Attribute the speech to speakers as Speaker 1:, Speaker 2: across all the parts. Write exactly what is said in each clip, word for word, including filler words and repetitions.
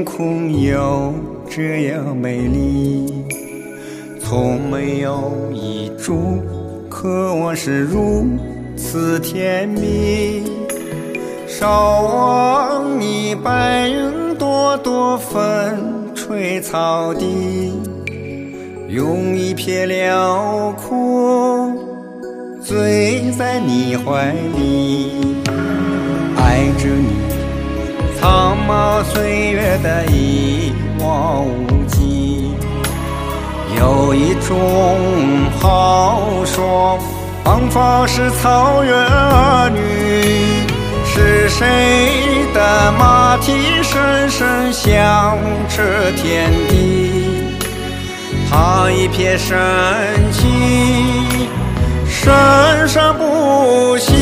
Speaker 1: 空有这样美丽，从没有一株可望是如此甜蜜。少望你白云朵朵风吹草地，用一片辽阔醉在你怀里，爱着你苍茫岁月的一望无际。有一种豪爽方法是草原儿女，是谁的马蹄声声响彻天地？它一片深情生生不息，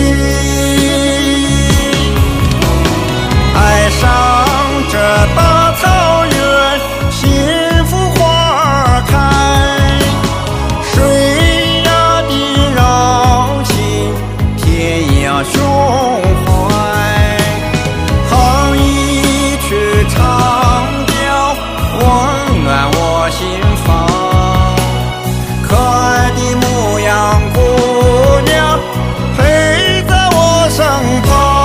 Speaker 1: 爱上这大草原，幸福花开，水呀的柔情，天涯胸怀，哼一曲长调，温暖我心房。可爱的牧羊姑娘陪在我身旁。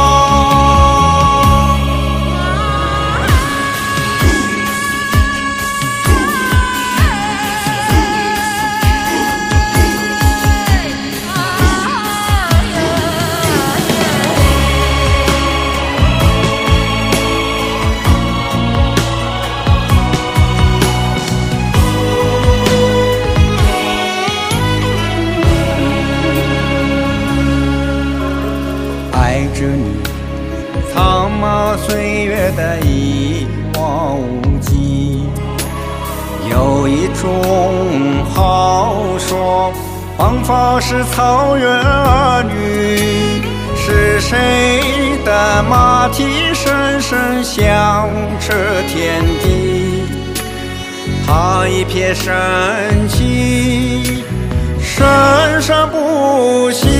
Speaker 1: 爱着你苍茫岁月的一望无际，有一种豪爽方法是草原儿女，是谁的马蹄声声响彻天地？它一片深情生生不息。